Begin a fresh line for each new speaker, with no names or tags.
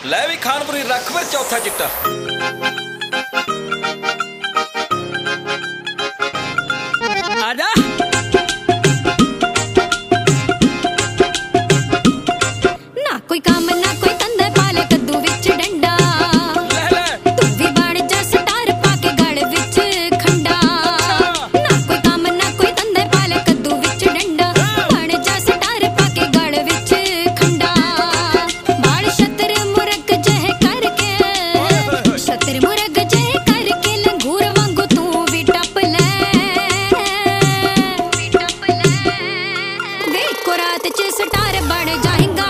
ਲੈ ਵੀ ਖਾਨਪੁਰੀ ਰੱਖ ਫਿਰ ਚੌਥਾ ਚਿੱਟਾ। ਆਜਾ
ਨਾ ਕੋਈ ਕੰਮ ਨਾ ਕੋਈ ਧੰਦਾ, ਪਾਲੇ ਕੱਦੂ ਵਿੱਚ ਡੰਡਾ। ਤੂੰ ਵੀ ਬਣ ਜਾ ਸਟਾਰ, ਪਾ ਕੇ ਗਲ ਵਿੱਚ ਖੰਡਾ। ਨਾ ਕੋਈ ਕੰਮ ਨਾ ਕੋਈ ਧੰਦਾ, ਪਾਲੇ ਕੱਦੂ ਵਿੱਚ ਡੰਡਾ। ਬਣ ਜਾ ਸਟਾਰ, ਪਾ ਕੇ ਗਲ ਵਿੱਚ ਖੰਡਾ। ਬਾਲ ਛਤਰ ਮੁਰਗ ਜਿਹੇ ਕਰਕੇ, ਛਤਰ ਮੁਰਗ ਜਿਹੇ ਕਰਕੇ, ਲੰਗੂਰ ਵਾਂਗੂ ਤੂੰ ਵੀ ਟੱਪ ਲੈ। ਵੇ ਇੱਕੋ ਰਾਤ 'ਚ ਸਟਾਰ ਬਣ ਜਾਏਗਾ।